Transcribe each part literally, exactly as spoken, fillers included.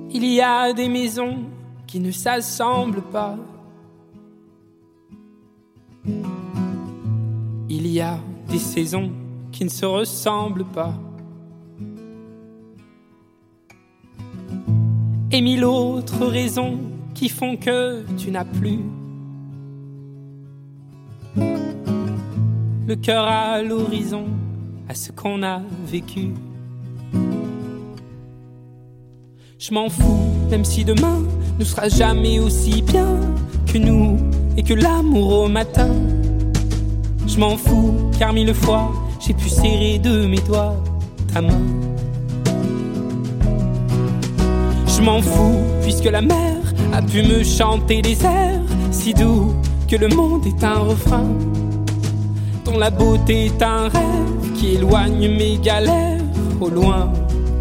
Il y a des maisons qui ne s'assemblent pas. Il y a des saisons qui ne se ressemblent pas. Et mille autres raisons qui font que tu n'as plus le cœur à l'horizon, à ce qu'on a vécu. Je m'en fous, même si demain ne sera jamais aussi bien que nous et que l'amour au matin. Je m'en fous, car mille fois j'ai pu serrer de mes doigts ta main. Je m'en fous, puisque la mer a pu me chanter des airs si doux que le monde est un refrain, dont la beauté est un rêve qui éloigne mes galères au loin.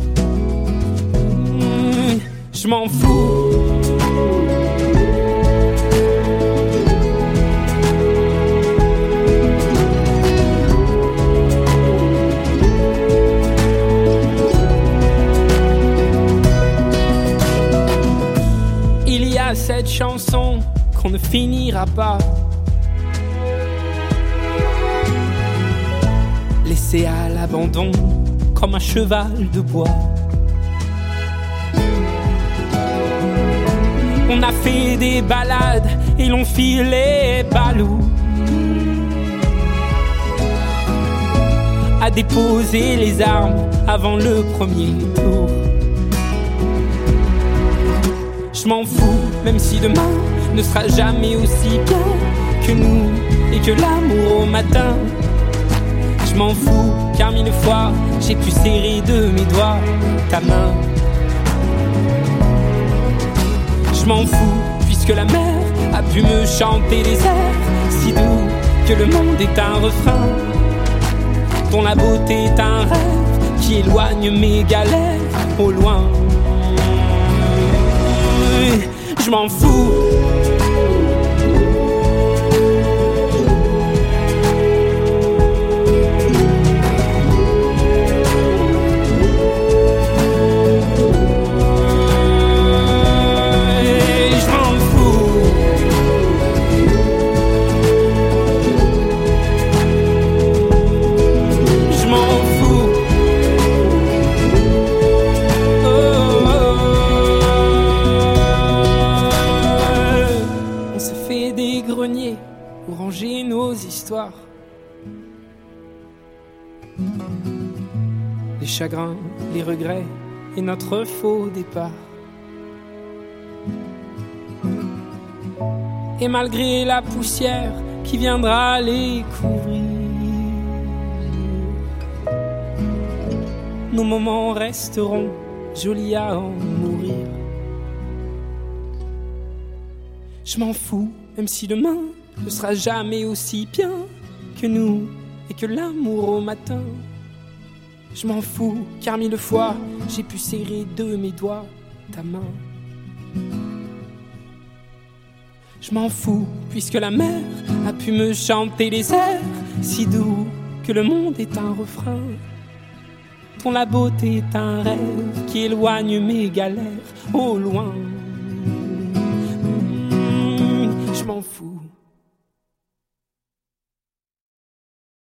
Mmh, je m'en fous. Il y a cette chanson qu'on ne finira pas, laissé à l'abandon comme un cheval de bois. On a fait des balades et l'on fit les balous, à déposer les armes avant le premier tour. Je m'en fous, même si demain ne sera jamais aussi bien que nous et que l'amour au matin. Je m'en fous, car mille fois j'ai pu serrer de mes doigts ta main. Je m'en fous, puisque la mer a pu me chanter des airs si doux que le monde est un refrain, dont la beauté est un rêve qui éloigne mes galères au loin. Je m'en fous. Pour ranger nos histoires, les chagrins, les regrets et notre faux départ. Et malgré la poussière qui viendra les couvrir, nos moments resteront jolis à en mourir. Je m'en fous, même si demain ne sera jamais aussi bien que nous et que l'amour au matin. Je m'en fous, car mille fois j'ai pu serrer de mes doigts ta main. Je m'en fous, puisque la mer a pu me chanter des airs si doux que le monde est un refrain, dont la beauté est un rêve qui éloigne mes galères au loin. Je m'en fous.